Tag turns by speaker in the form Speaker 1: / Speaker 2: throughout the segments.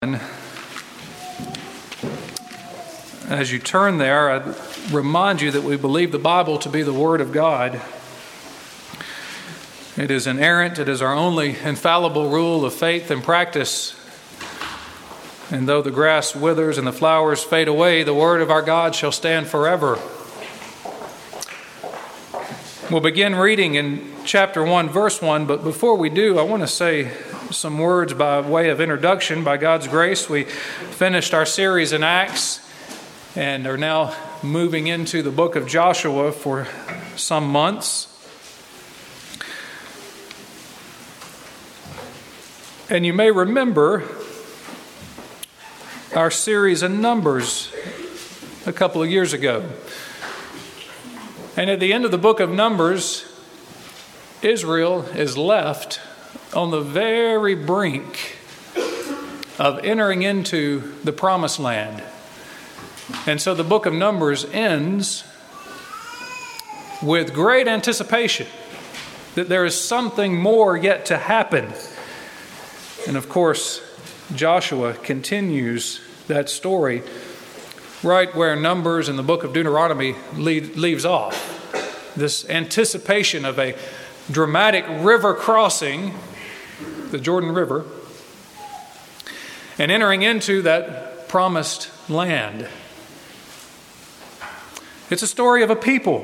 Speaker 1: As you turn there, I remind you that we believe the Bible to be the Word of God. It is inerrant. It is our only infallible rule of faith and practice. And though the grass withers and the flowers fade away, the Word of our God shall stand forever. We'll begin reading in chapter 1, verse 1, but before we do, I want to say some words by way of introduction. By God's grace, we finished our series in Acts and are now moving into the book of Joshua for some months. And you may remember our series in Numbers a couple of years ago. And at the end of the book of Numbers, Israel is left on the very brink of entering into the promised land. And so the book of Numbers ends with great anticipation that there is something more yet to happen. And of course, Joshua continues that story right where Numbers and the book of Deuteronomy leaves off. This anticipation of a dramatic river crossing, the Jordan River, and entering into that promised land. It's a story of a people.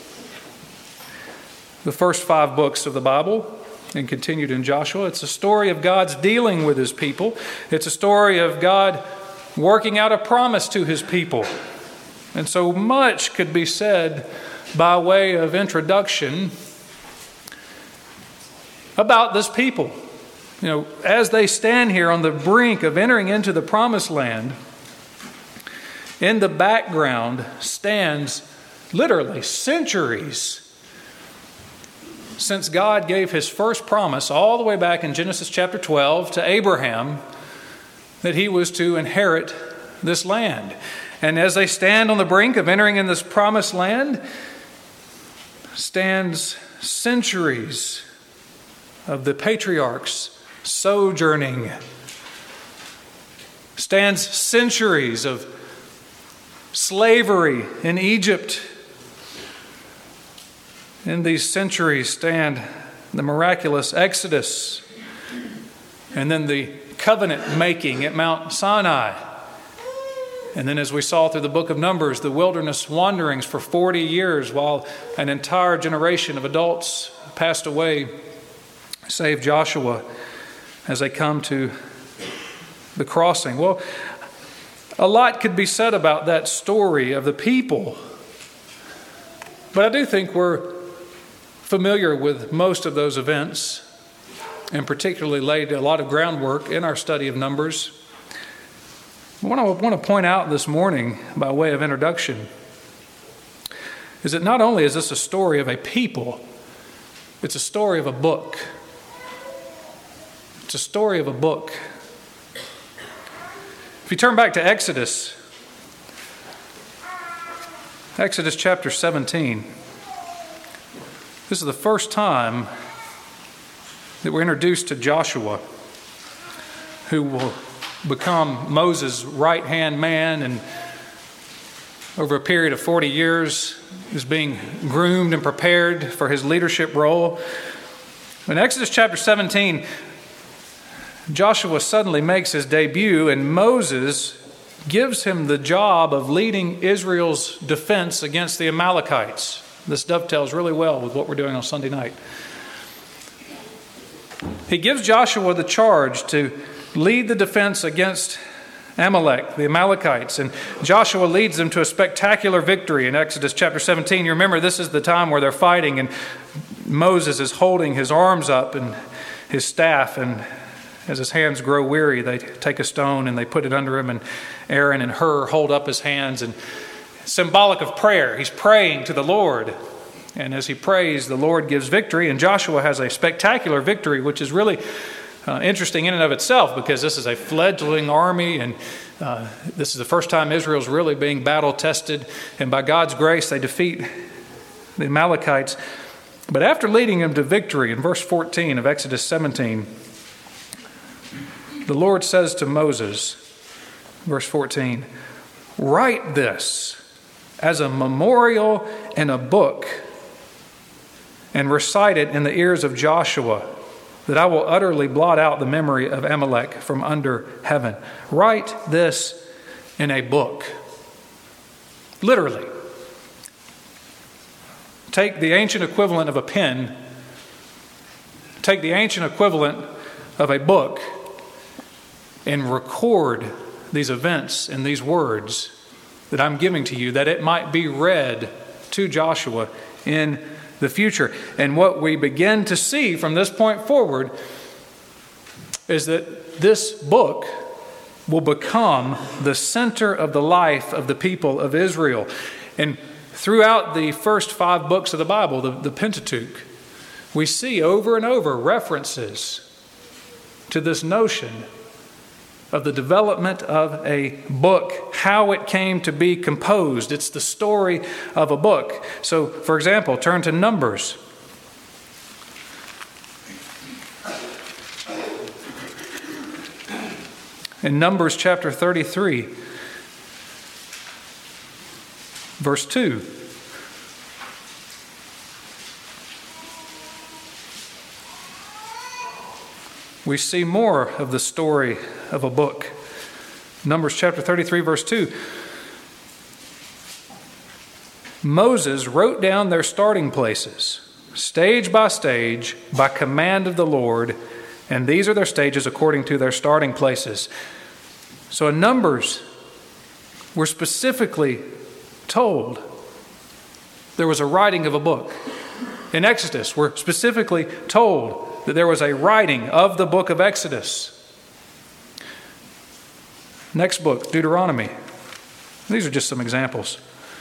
Speaker 1: The first 5 books of the Bible and continued in Joshua. It's a story of God's dealing with His people. It's a story of God working out a promise to His people. And so much could be said by way of introduction about this people. You know, as they stand here on the brink of entering into the promised land, in the background stands literally centuries since God gave His first promise all the way back in Genesis chapter 12 to Abraham that he was to inherit this land. And as they stand on the brink of entering in this promised land, stands centuries of the patriarchs sojourning. Stands centuries of slavery in Egypt. In these centuries stand the miraculous Exodus, and then the covenant making at Mount Sinai. And then, as we saw through the book of Numbers, the wilderness wanderings for 40 years while an entire generation of adults passed away, save Joshua, as they come to the crossing. Well, a lot could be said about that story of the people, but I do think we're familiar with most of those events, and particularly laid a lot of groundwork in our study of Numbers. What I want to point out this morning by way of introduction is that not only is this a story of a people, it's a story of a book. It's a story of a book. If you turn back to Exodus chapter 17, this is the first time that we're introduced to Joshua, who will become Moses' right-hand man, and over a period of 40 years is being groomed and prepared for his leadership role. In Exodus chapter 17, Joshua suddenly makes his debut, and Moses gives him the job of leading Israel's defense against the Amalekites. This dovetails really well with what we're doing on Sunday night. He gives Joshua the charge to lead the defense against Amalek, the Amalekites. And Joshua leads them to a spectacular victory in Exodus chapter 17. You remember, this is the time where they're fighting, and Moses is holding his arms up and his staff, and as his hands grow weary, they take a stone and they put it under him, and Aaron and Hur hold up his hands, and symbolic of prayer. He's praying to the Lord. And as he prays, the Lord gives victory, and Joshua has a spectacular victory, which is really interesting in and of itself, because this is a fledgling army, and this is the first time Israel's really being battle tested, and by God's grace they defeat the Amalekites. But after leading them to victory, in verse 14 of Exodus 17, the Lord says to Moses, verse 14, "Write this as a memorial in a book and recite it in the ears of Joshua, that I will utterly blot out the memory of Amalek from under heaven." Write this in a book. Literally. Take the ancient equivalent of a pen, take the ancient equivalent of a book, and record these events and these words that I'm giving to you, that it might be read to Joshua in the future. And what we begin to see from this point forward is that this book will become the center of the life of the people of Israel. And throughout the first 5 books of the Bible, the Pentateuch, we see over and over references to this notion of the development of a book, how it came to be composed. It's the story of a book. So, for example, turn to Numbers. In Numbers chapter 33, verse 2. We see more of the story of a book. Numbers chapter 33, verse 2. Moses wrote down their starting places, stage by stage, by command of the Lord, and these are their stages according to their starting places. So in Numbers, we're specifically told there was a writing of a book. In Exodus, we're specifically told that there was a writing of the book of Exodus. Next book, Deuteronomy. These are just some examples.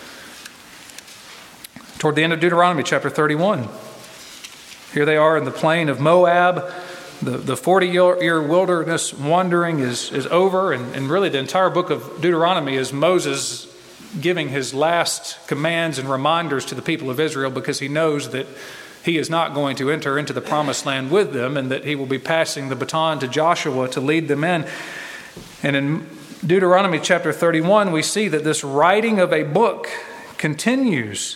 Speaker 1: Toward the end of Deuteronomy, chapter 31. Here they are in the plain of Moab. The 40-year wilderness wandering is over, and really the entire book of Deuteronomy is Moses giving his last commands and reminders to the people of Israel, because he knows that he is not going to enter into the promised land with them, and that he will be passing the baton to Joshua to lead them in. And in Deuteronomy chapter 31, we see that this writing of a book continues.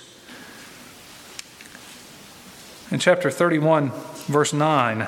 Speaker 1: In chapter 31, verse 9,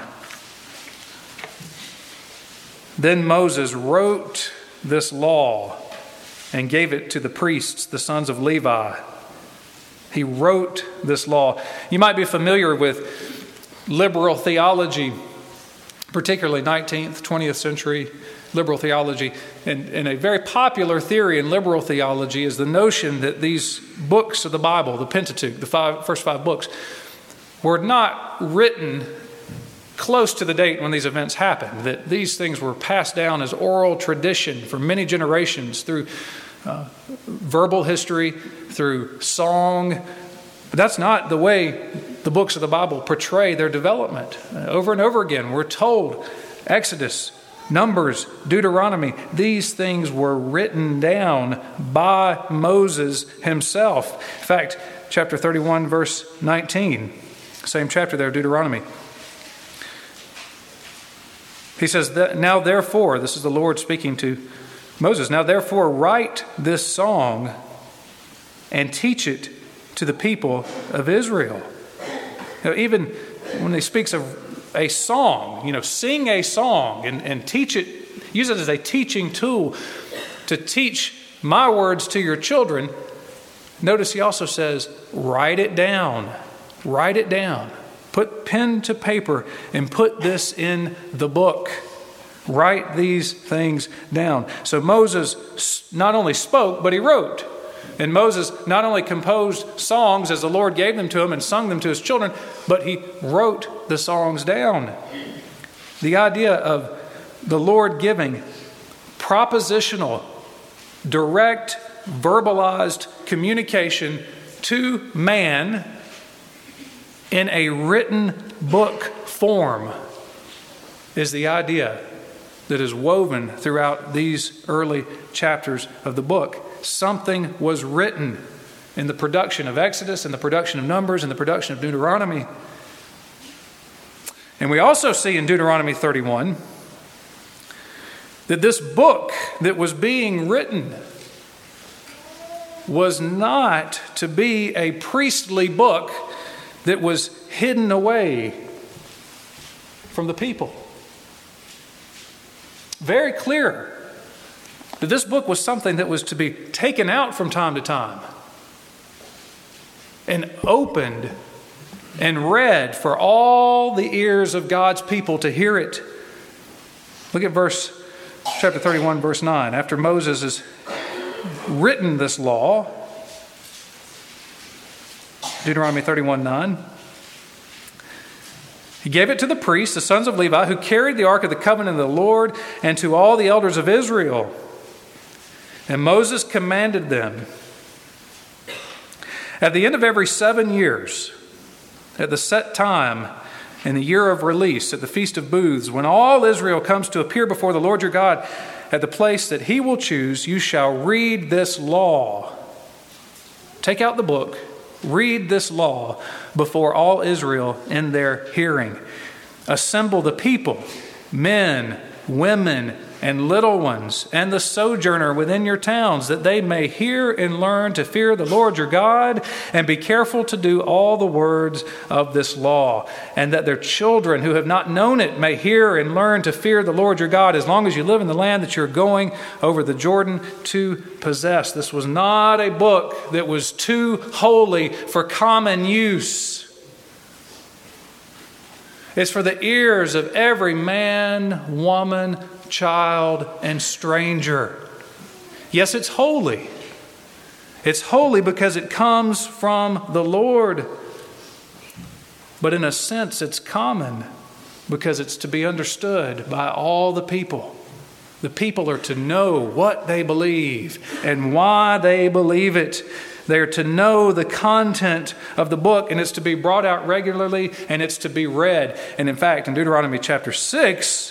Speaker 1: "Then Moses wrote this law and gave it to the priests, the sons of Levi." He wrote this law. You might be familiar with liberal theology, particularly 19th, 20th century liberal theology. And a very popular theory in liberal theology is the notion that these books of the Bible, the Pentateuch, the first 5 books, were not written close to the date when these events happened, that these things were passed down as oral tradition for many generations through verbal history, through song. But that's not the way the books of the Bible portray their development. Over and over again, we're told Exodus, Numbers, Deuteronomy, these things were written down by Moses himself. In fact, chapter 31, verse 19, same chapter there, Deuteronomy. He says, "Now therefore," this is the Lord speaking to Moses, "now therefore write this song and teach it to the people of Israel." Now, even when he speaks of a song, sing a song and teach it, use it as a teaching tool to teach my words to your children. Notice he also says, write it down. Write it down. Put pen to paper and put this in the book. Write these things down. So Moses not only spoke, but he wrote. And Moses not only composed songs as the Lord gave them to him and sung them to his children, but he wrote the songs down. The idea of the Lord giving propositional, direct, verbalized communication to man in a written book form is the idea that is woven throughout these early chapters of the book. Something was written in the production of Exodus, in the production of Numbers, in the production of Deuteronomy. And we also see in Deuteronomy 31 that this book that was being written was not to be a priestly book that was hidden away from the people. Very clear that this book was something that was to be taken out from time to time and opened and read for all the ears of God's people to hear it. Look at chapter 31, verse 9. After Moses has written this law, Deuteronomy 31:9, he gave it to the priests, the sons of Levi, who carried the ark of the covenant of the Lord, and to all the elders of Israel. And Moses commanded them, at the end of every 7 years, at the set time in the year of release, at the Feast of Booths, when all Israel comes to appear before the Lord your God at the place that he will choose, you shall read this law. Take out the book, read this law before all Israel in their hearing. Assemble the people, men, women, and little ones, and the sojourner within your towns, that they may hear and learn to fear the Lord your God, and be careful to do all the words of this law, and that their children who have not known it may hear and learn to fear the Lord your God, as long as you live in the land that you're going over the Jordan to possess. This was not a book that was too holy for common use. It's for the ears of every man, woman, child, and stranger. Yes, it's holy. It's holy because it comes from the Lord. But in a sense, it's common because it's to be understood by all the people. The people are to know what they believe and why they believe it. They're to know the content of the book, and it's to be brought out regularly, and it's to be read. And in fact, in Deuteronomy chapter 6,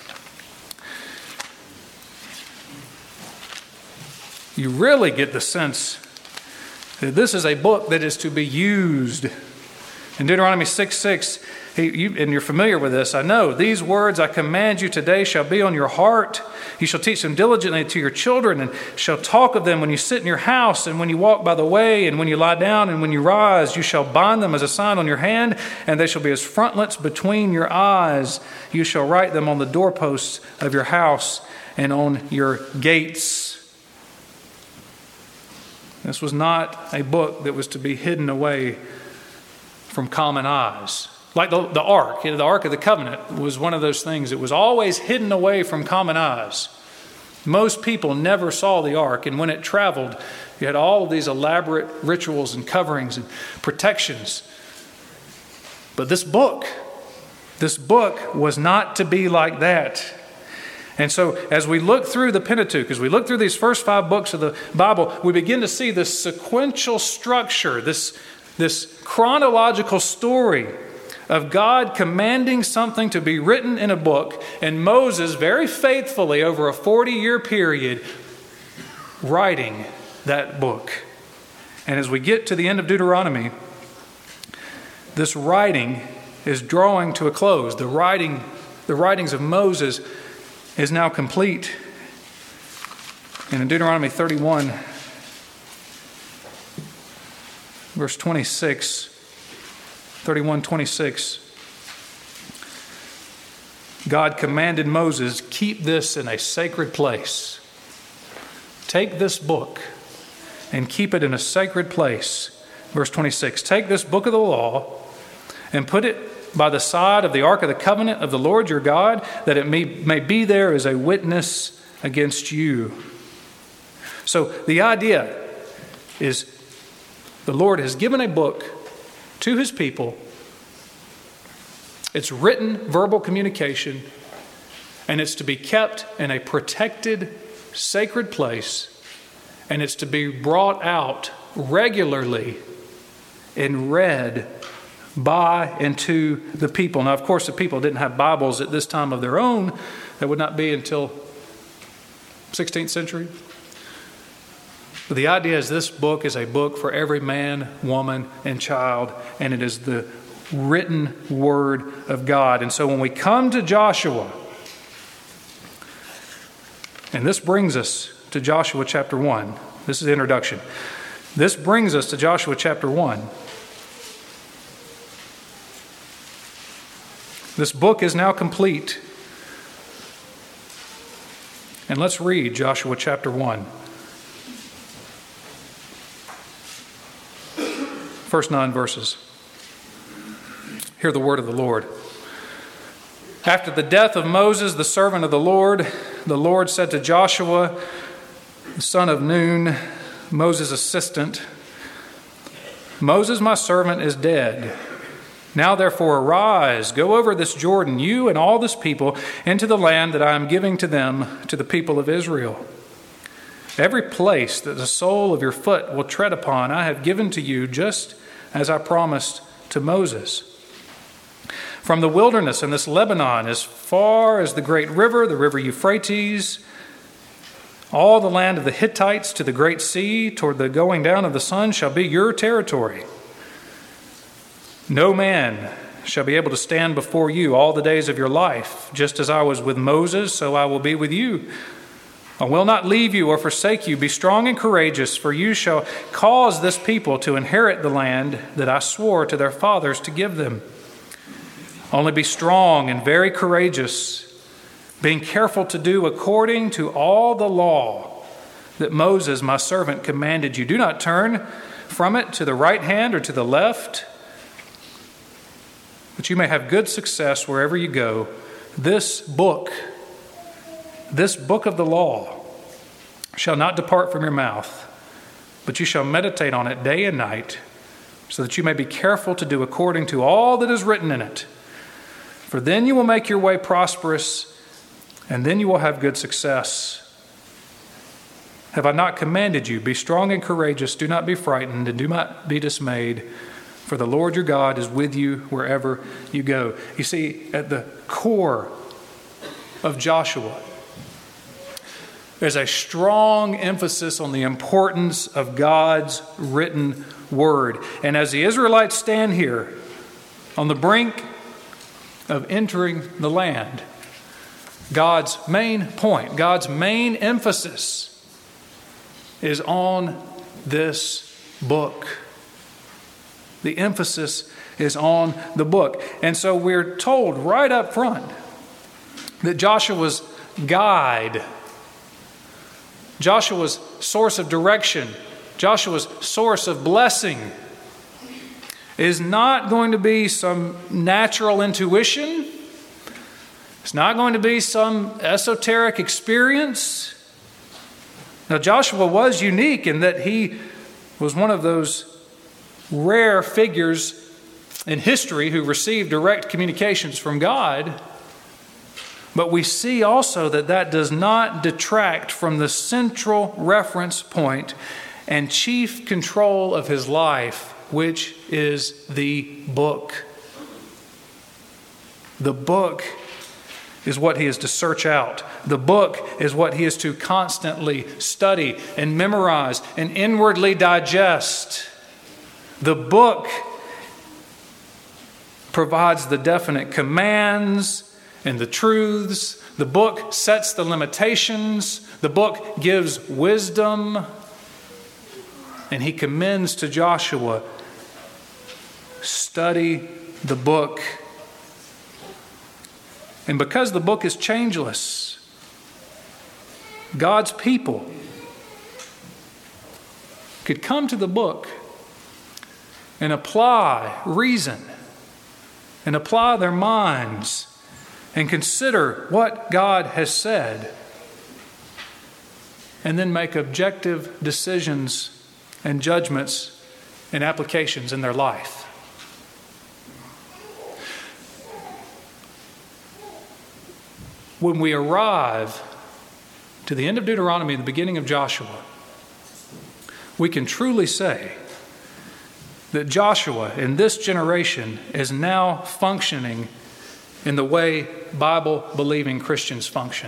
Speaker 1: you really get the sense that this is a book that is to be used. In Deuteronomy 6:6, and you're familiar with this, I know. These words I command you today shall be on your heart. You shall teach them diligently to your children, and shall talk of them when you sit in your house, and when you walk by the way, and when you lie down, and when you rise. You shall bind them as a sign on your hand, and they shall be as frontlets between your eyes. You shall write them on the doorposts of your house and on your gates. This was not a book that was to be hidden away from common eyes. Like the ark, the Ark of the Covenant was one of those things. It was always hidden away from common eyes. Most people never saw the ark, and when it traveled, you had all of these elaborate rituals and coverings and protections. But this book was not to be like that. And so as we look through the Pentateuch, as we look through these first 5 books of the Bible, we begin to see this sequential structure, this chronological story of God commanding something to be written in a book, and Moses very faithfully over a 40-year period writing that book. And as we get to the end of Deuteronomy, this writing is drawing to a close. The writings of Moses is now complete. And in Deuteronomy 31, verse 26, 31:26, God commanded Moses, keep this in a sacred place. Take this book and keep it in a sacred place. Verse 26, take this book of the law and put it by the side of the ark of the covenant of the Lord your God, that it may be there as a witness against you. So the idea is the Lord has given a book to his people. It's written verbal communication, and it's to be kept in a protected, sacred place, and it's to be brought out regularly and read by and to the people. Now, of course, the people didn't have Bibles at this time of their own. That would not be until 16th century. But the idea is this book is a book for every man, woman, and child, and it is the written word of God. And so when we come to Joshua, And this brings us to Joshua chapter 1. This is the introduction. This brings us to Joshua chapter 1. This book is now complete. And let's read Joshua chapter 1. First 9 verses. Hear the word of the Lord. After the death of Moses, the servant of the Lord said to Joshua, the son of Nun, Moses' assistant, Moses, my servant, is dead. Now therefore arise, go over this Jordan, you and all this people, into the land that I am giving to them, to the people of Israel. Every place that the sole of your foot will tread upon, I have given to you, just as I promised to Moses. From the wilderness and this Lebanon, as far as the great river, the river Euphrates, all the land of the Hittites to the great sea, toward the going down of the sun, shall be your territory. No man shall be able to stand before you all the days of your life. Just as I was with Moses, so I will be with you. I will not leave you or forsake you. Be strong and courageous, for you shall cause this people to inherit the land that I swore to their fathers to give them. Only be strong and very courageous, being careful to do according to all the law that Moses, my servant, commanded you. Do not turn from it to the right hand or to the left, but you may have good success wherever you go. This book of the law shall not depart from your mouth, but you shall meditate on it day and night, so that you may be careful to do according to all that is written in it. For then you will make your way prosperous, and then you will have good success. Have I not commanded you? Be strong and courageous. Do not be frightened, and do not be dismayed. For the Lord your God is with you wherever you go. You see, at the core of Joshua, there's a strong emphasis on the importance of God's written word. And as the Israelites stand here on the brink of entering the land, God's main point, God's main emphasis is on this book. The emphasis is on the book. And so we're told right up front that Joshua's guide, Joshua's source of direction, Joshua's source of blessing is not going to be some natural intuition. It's not going to be some esoteric experience. Now, Joshua was unique in that he was one of those rare figures in history who received direct communications from God. But we see also that does not detract from the central reference point and chief control of his life, which is the book. The book is what he is to search out. The book is what he is to constantly study and memorize and inwardly digest. The book provides the definite commands and the truths. The book sets the limitations. The book gives wisdom. And he commends to Joshua, study the book. And because the book is changeless, God's people could come to the book and apply reason and apply their minds and consider what God has said, and then make objective decisions and judgments and applications in their life. When we arrive to the end of Deuteronomy and the beginning of Joshua, we can truly say that Joshua in this generation is now functioning in the way Bible-believing Christians function.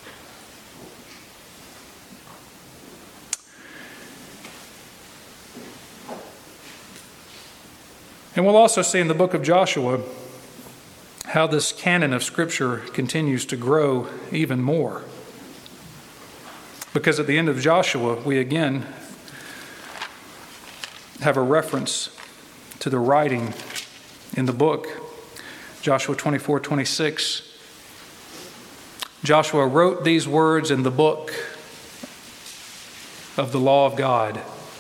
Speaker 1: And we'll also see in the book of Joshua how this canon of Scripture continues to grow even more. Because at the end of Joshua, we again have a reference to the writing in the book. Joshua 24:26. Joshua wrote these words in the book of the law of God.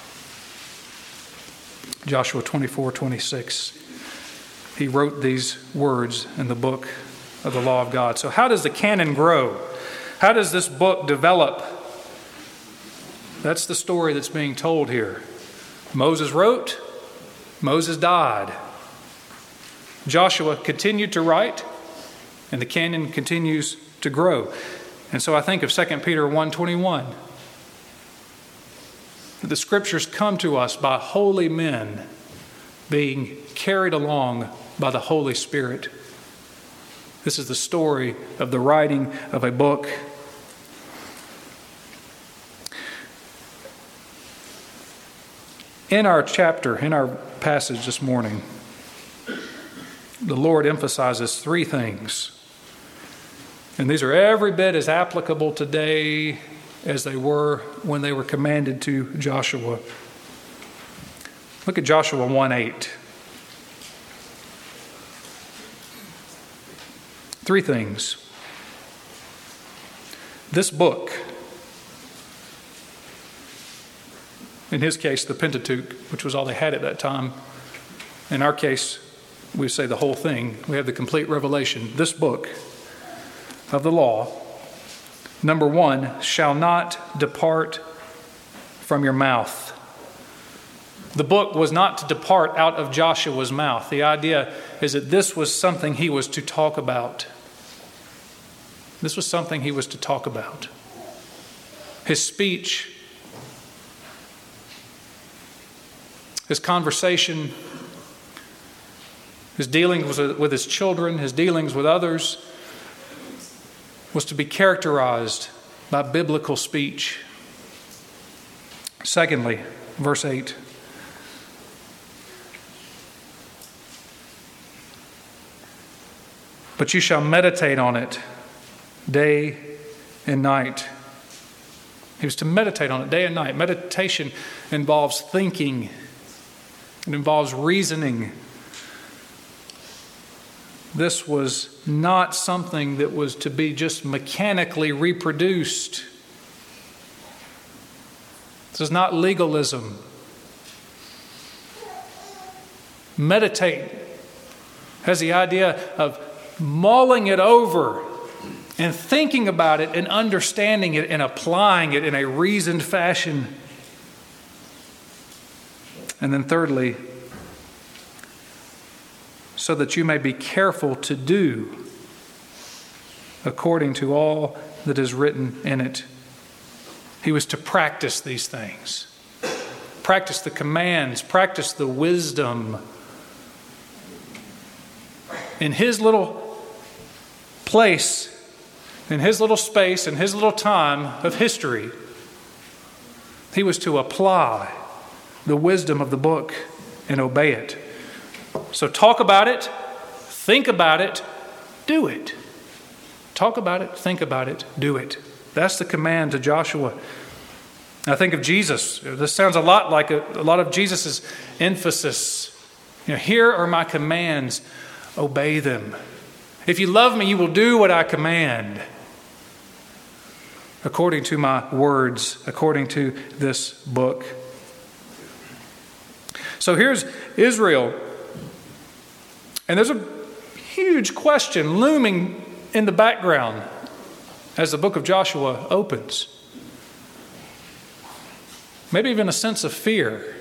Speaker 1: Joshua 24:26. He wrote these words in the book of the law of God. So how does the canon grow? How does this book develop? That's the story that's being told here. Moses wrote, Moses died. Joshua continued to write, and the canon continues to grow. And so I think of 2 Peter 1:21. The scriptures come to us by holy men being carried along by the Holy Spirit. This is the story of the writing of a book. In our chapter, in our passage this morning, the Lord emphasizes three things. And these are every bit as applicable today as they were when they were commanded to Joshua. Look at Joshua 1:8. Three things. This book, in his case, the Pentateuch, which was all they had at that time. In our case, we say the whole thing. We have the complete revelation. This book of the law, number one, shall not depart from your mouth. The book was not to depart out of Joshua's mouth. The idea is that this was something he was to talk about. This was something he was to talk about. His speech, his conversation, his dealings with his children, his dealings with others, was to be characterized by biblical speech. Secondly, verse 8. But you shall meditate on it day and night. He was to meditate on it day and night. Meditation involves thinking. It involves reasoning. This was not something that was to be just mechanically reproduced. This is not legalism. Meditate has the idea of mulling it over and thinking about it and understanding it and applying it in a reasoned fashion. And then thirdly, so that you may be careful to do according to all that is written in it. He was to practice these things. Practice the commands, practice the wisdom. In his little place, in his little space, in his little time of history, he was to apply the wisdom of the book and obey it. So talk about it, think about it, do it. Talk about it, think about it, do it. That's the command to Joshua. I think of Jesus. This sounds a lot like a lot of Jesus' emphasis. Here are my commands, obey them. If you love me, you will do what I command. According to my words, according to this book. So here's Israel. And there's a huge question looming in the background as the book of Joshua opens. Maybe even a sense of fear.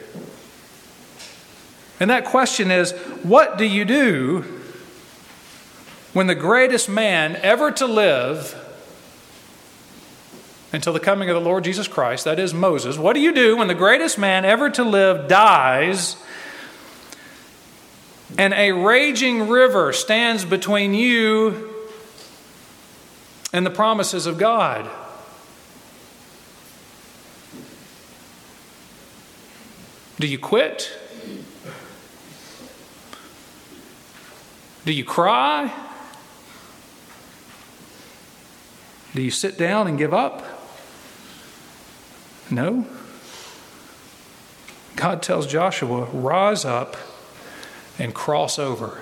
Speaker 1: And that question is, what do you do when the greatest man ever to live until the coming of the Lord Jesus Christ, that is Moses, what do you do when the greatest man ever to live dies and a raging river stands between you and the promises of God? Do you quit? Do you cry? Do you sit down and give up? No. God tells Joshua, rise up and cross over.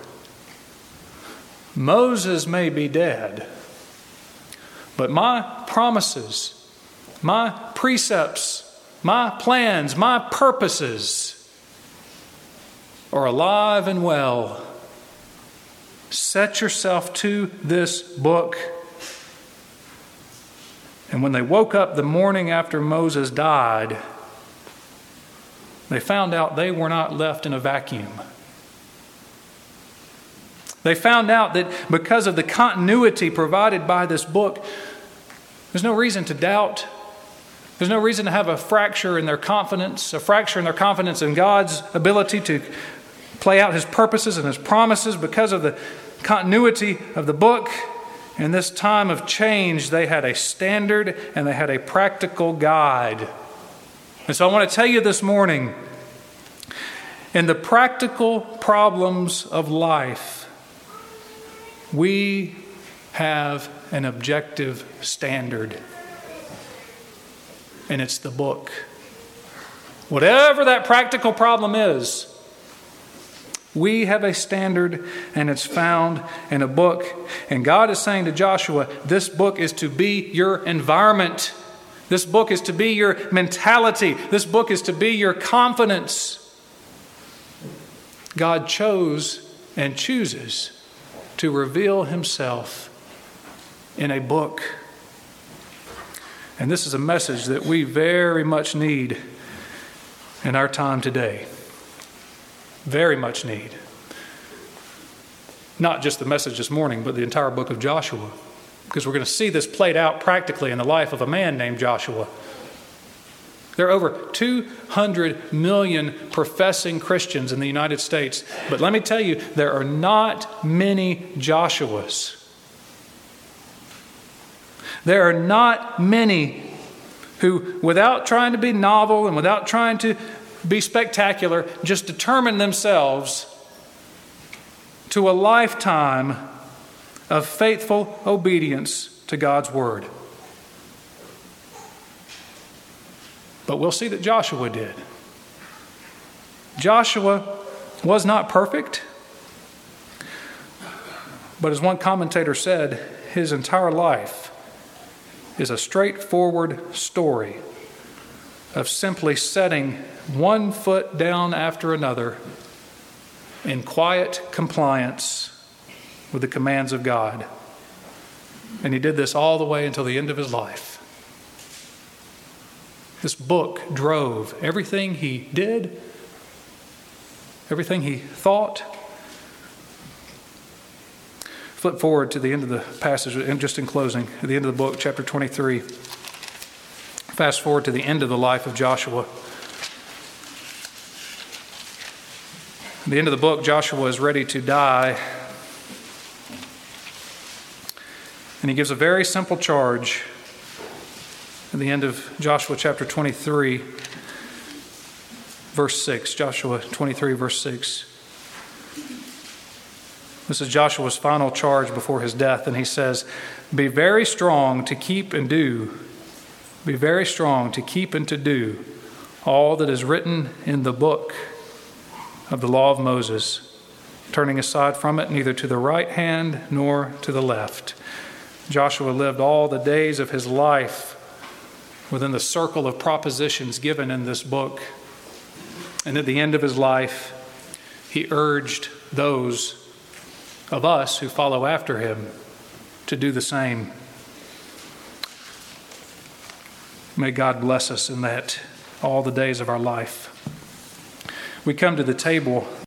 Speaker 1: Moses may be dead, but my promises, my precepts, my plans, my purposes are alive and well. Set yourself to this book. And when they woke up the morning after Moses died, they found out they were not left in a vacuum. They found out that because of the continuity provided by this book, there's no reason to doubt. There's no reason to have a fracture in their confidence in God's ability to play out His purposes and His promises because of the continuity of the book. In this time of change, they had a standard and they had a practical guide. And so I want to tell you this morning, in the practical problems of life, we have an objective standard. And it's the book. Whatever that practical problem is, we have a standard, and it's found in a book. And God is saying to Joshua, this book is to be your environment. This book is to be your mentality. This book is to be your confidence. God chose and chooses to reveal Himself in a book. And this is a message that we very much need in our time today. Very much need. Not just the message this morning, but the entire book of Joshua. Because we're going to see this played out practically in the life of a man named Joshua. There are over 200 million professing Christians in the United States. But let me tell you, there are not many Joshuas. There are not many who, without trying to be novel and without trying to be spectacular, just determine themselves to a lifetime of faithful obedience to God's word. But we'll see that Joshua did. Joshua was not perfect, but as one commentator said, his entire life is a straightforward story of simply setting one foot down after another in quiet compliance with the commands of God. And he did this all the way until the end of his life. This book drove everything he did, everything he thought. Flip forward to the end of the passage, and just in closing, at the end of the book, chapter 23. Fast forward to the end of the life of Joshua. At the end of the book, Joshua is ready to die. And he gives a very simple charge at the end of Joshua chapter 23, verse 6. Joshua 23, verse 6. This is Joshua's final charge before his death, and he says, "Be very strong to keep and do. Be very strong to keep and to do all that is written in the book of the law of Moses, turning aside from it neither to the right hand nor to the left." Joshua lived all the days of his life within the circle of propositions given in this book. And at the end of his life, he urged those of us who follow after him to do the same. May God bless us in that all the days of our life. We come to the table